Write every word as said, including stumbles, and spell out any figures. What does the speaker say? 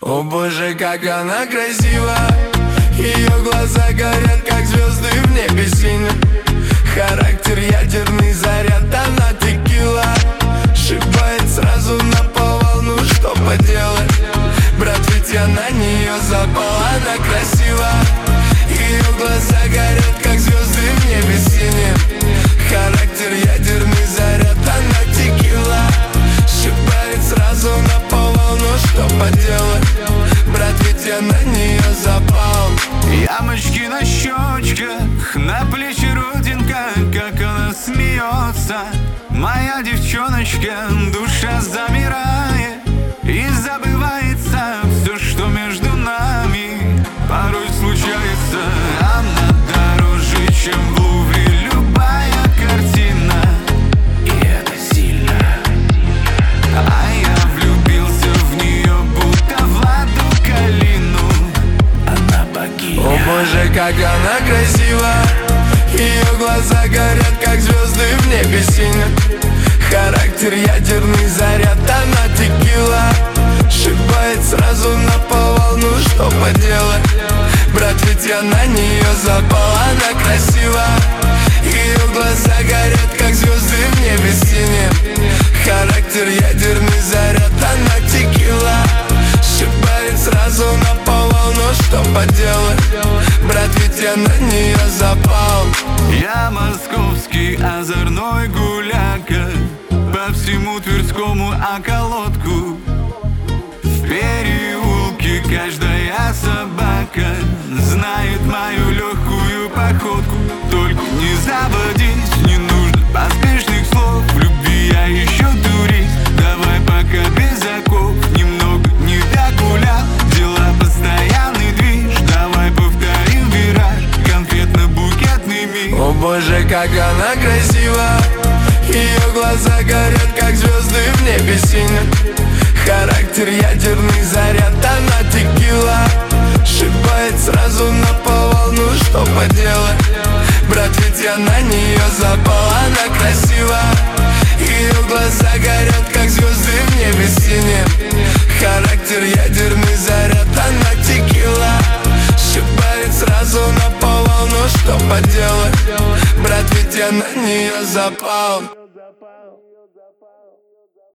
О боже, как она красива. Ее глаза горят, как звезды в небе синем. Характер ядерный заряд, она текила. Шибает сразу на поволну, что поделать. Брат, ведь я на нее запал, она красива. Ее глаза горят, как звезды в небе синем. Характер ядерный заряд, она текила. Шибает сразу на поволну, что поделать. Брат, ведь я на нее запал. Ямочки на щечках, на плечи родинка, как она смеется. Моя девчоночка, душа замирает, и забывается все, что между нами порой случается. Она дороже, чем в Лувре любая картина, и это сильно. А я влюбился в нее, будто в Ладу Калину. Она богиня. О боже, как она красива. Ее глаза горят, как звезды в небе синем. Характер ядерный заряд, она текила. Шибает сразу на поволну, что поделать. Брат, ведь я на нее запал, она красива. Ее глаза горят, как звезды в небе синем. Характер ядерный заряд, она текила. Шибает сразу на поволну, что поделать. Брат, ведь я на нее запал. Я московский озорной гуляка, по всему Тверскому околотку. В переулке каждая собака знает мою легкую походку. Только не заводись, не нужно поспешных слов. В любви я еще турист, давай пока без оков. Немного не догулял, дела постоянный движ. Давай повторим вираж, конфетно-букетный миг. О боже, как она красива. Ее глаза горят, как звезды в небе синем. Характер ядерный заряд, она текила. Шибает сразу на поволну, что поделать. Брат, ведь я на нее запал, она красива. Ее глаза горят, как звезды в небе синем. Характер ядерный заряд, она текила. Шибает сразу на поволну, что поделать. Брат, ведь я на нее запал.